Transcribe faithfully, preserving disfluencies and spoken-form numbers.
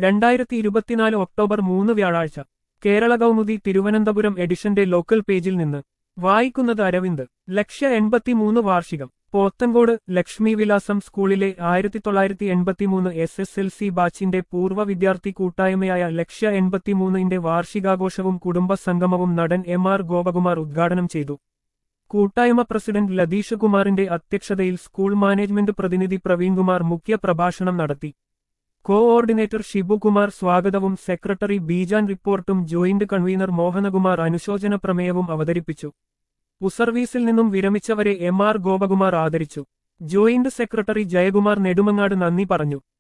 രണ്ടായിരത്തി ഇരുപത്തിനാല് ഒക്ടോബർ മൂന്ന് വ്യാഴാഴ്ച കേരള കൗമുദി തിരുവനന്തപുരം എഡിഷന്റെ ലോക്കൽ പേജിൽ നിന്ന് വായിക്കുന്നത് അരവിന്ദ്. ലക്ഷ്യ എൺപത്തിമൂന്ന് വാർഷികം. പോത്തൻകോട് ലക്ഷ്മി വിലാസം സ്കൂളിലെ ആയിരത്തി തൊള്ളായിരത്തി എൺപത്തിമൂന്ന് എസ് എസ് എൽ സി ബാച്ചിന്റെ പൂർവ്വ വിദ്യാർത്ഥി കൂട്ടായ്മയായ ലക്ഷ്യ എൺപത്തിമൂന്നിന്റെ വാർഷികാഘോഷവും കുടുംബ സംഗമവും നടൻ എം ആർ ഗോപകുമാർ ഉദ്ഘാടനം ചെയ്തു. കൂട്ടായ്മ പ്രസിഡന്റ് ലതീഷ് കുമാറിന്റെ അധ്യക്ഷതയിൽ സ്കൂൾ മാനേജ്മെന്റ് പ്രതിനിധി പ്രവീൺകുമാർ മുഖ്യ പ്രഭാഷണം നടത്തി. കോഓർഡിനേറ്റർ ഷിബുകുമാർ സ്വാഗതവും സെക്രട്ടറി ബീജാൻ റിപ്പോർട്ടും ജോയിന്റ് കൺവീനർ മോഹനകുമാർ അനുശോചന പ്രമേയവും അവതരിപ്പിച്ചു. ഉസർവീസിൽ നിന്നും വിരമിച്ചവരെ എം ആർ ഗോപകുമാർ ആദരിച്ചു. ജോയിന്റ് സെക്രട്ടറി ജയകുമാർ നെടുമങ്ങാട് നന്ദി പറഞ്ഞു.